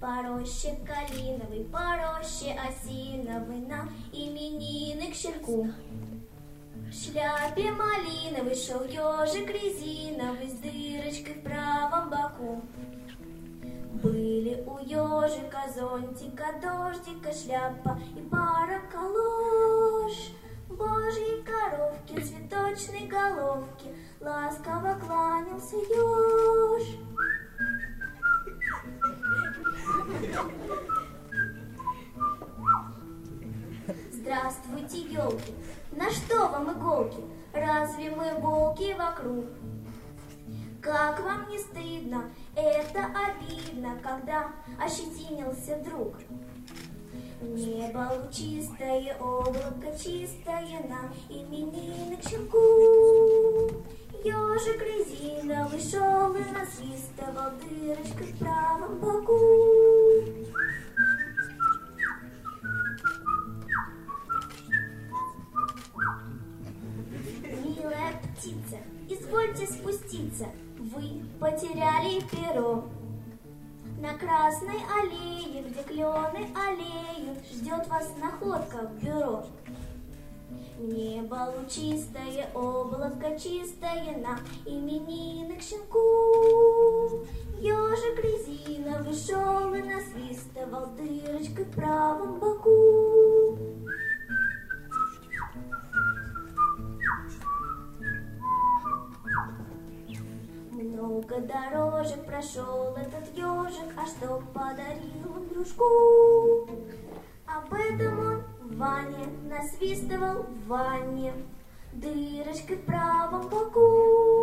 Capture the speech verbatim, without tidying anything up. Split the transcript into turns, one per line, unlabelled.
По роще калиновой, по роще осиновой, на именины к щенку. В шляпе малиновой шел ежик резиновый с дырочкой в правом боку. Были у ежика зонтика, дождика, шляпа и пара калош. Божьей коровке, цветочной головке ласково кланялся еж. Здравствуйте, елки! На что вам иголки? Разве мы волки вокруг? Как вам не стыдно? Это обидно, когда ощетинился друг. Небо лучистое, облако чистое, на именины к щенку. Ежик резиновый шел и насвистывал дырочкой в правом боку. Милая птица, извольте спуститься, вы потеряли перо. На красной аллее, где клены аллеют, ждет вас находка в бюро. Небо лучистое, облако чистое, на именины к щенку. Ежик резиновый шел и насвистывал дырочкой в правом боку. Много дорожек прошел этот ежик, а что подарил он дружку? Об этом он в ванне насвистывал в ванне дырочкой в правом боку.